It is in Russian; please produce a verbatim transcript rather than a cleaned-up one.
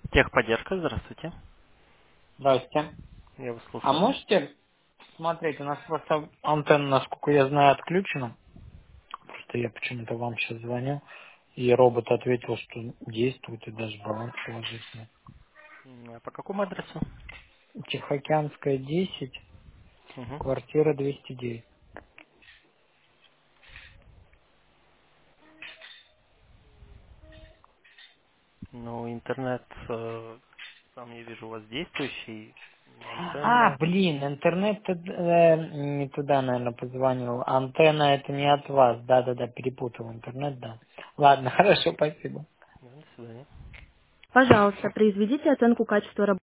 Техподдержка, здравствуйте. Здрасте. Я вас А слушаю. можете смотреть, у нас просто антенна, насколько я знаю, отключена. Просто я почему-то вам сейчас звоню, и робот ответил, что действует, и даже баланс положительный. М, А по какому адресу? Тихоокеанская, десять, Мгм. квартира двести девять. Ну, интернет, э, там я вижу у вас действующий, А, антенна. блин, интернет туда- э, не туда, наверное, позвонил. Антенна это не от вас. Да-да-да, перепутал интернет, да. Ладно, хорошо, спасибо. Да, до свидания. Пожалуйста, произведите оценку качества работы.